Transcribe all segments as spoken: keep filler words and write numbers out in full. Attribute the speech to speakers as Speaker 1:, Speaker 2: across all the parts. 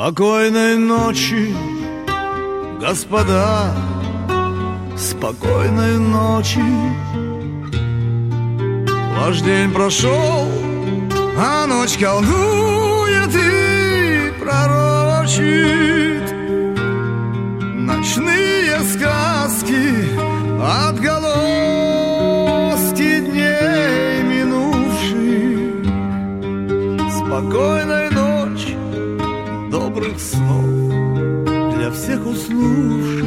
Speaker 1: Спокойной ночи, господа, спокойной ночи. Ваш день прошел, а ночь колдует и пророчит ночные сказки, отголоски дней минувших. Спокойной ночи, добрых снов для всех уснувших.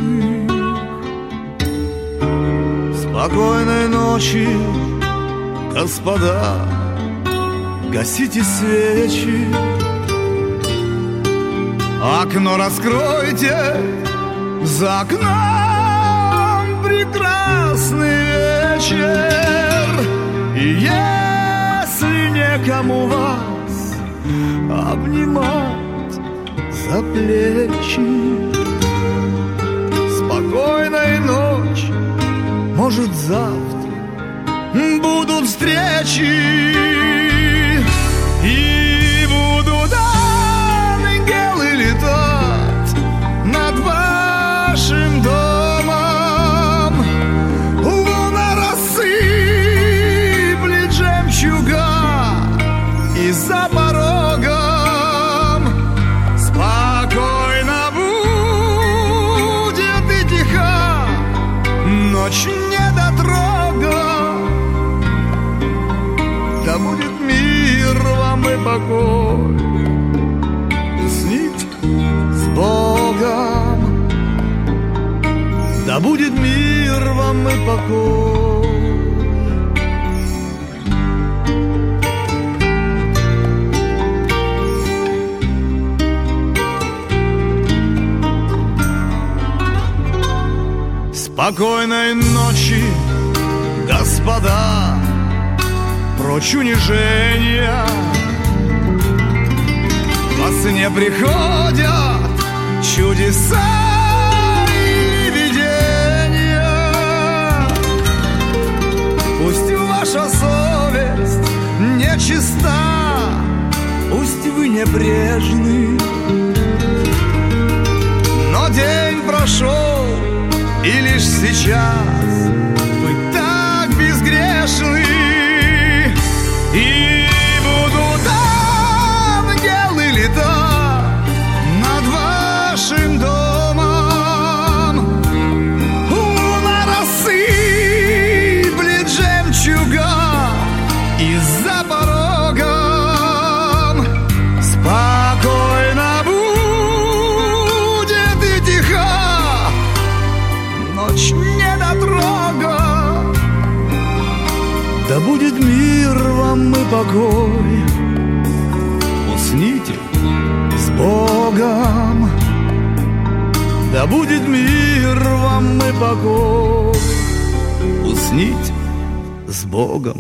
Speaker 1: Спокойной ночи, господа, гасите свечи, окно раскройте, за окном прекрасный вечер. И если некому вас обнимать за плечи, спокойной ночи, может завтра будут встречи. И будут ангелы летать над вашим домом, луна рассыплет жемчуга, и за порогом спокойно будет и тиха ночь недотрога. Да будет мир вам и покой, усните с Богом. Да будет мир вам и покой. Спокойной ночи, господа, прочь унижения. Во сне приходят чудеса и видения. Пусть ваша совесть нечиста, пусть вы небрежны, но день прошел, и лишь сейчас вы так безгрешны. И будут ангелы летать над вашим домом, луна рассыплет жемчуга, и за порогом спокойно будет и тиха ночь недотрога. Да будет мир вам и покой, усните с Богом. Да будет мир вам и покой, усните с Богом.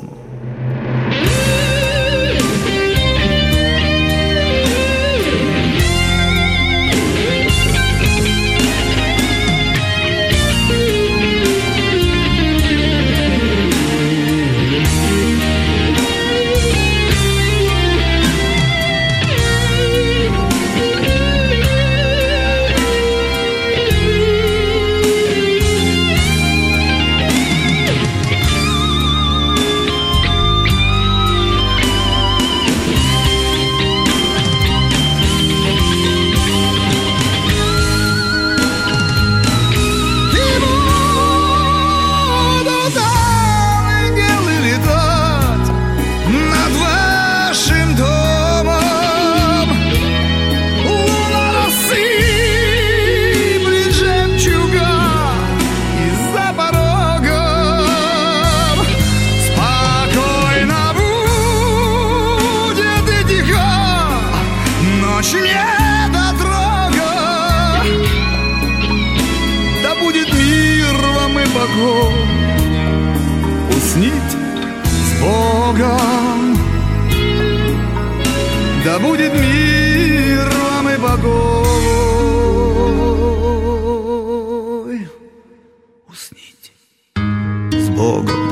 Speaker 1: Усните с Богом. Да будет мир вам и покой. Усните с Богом.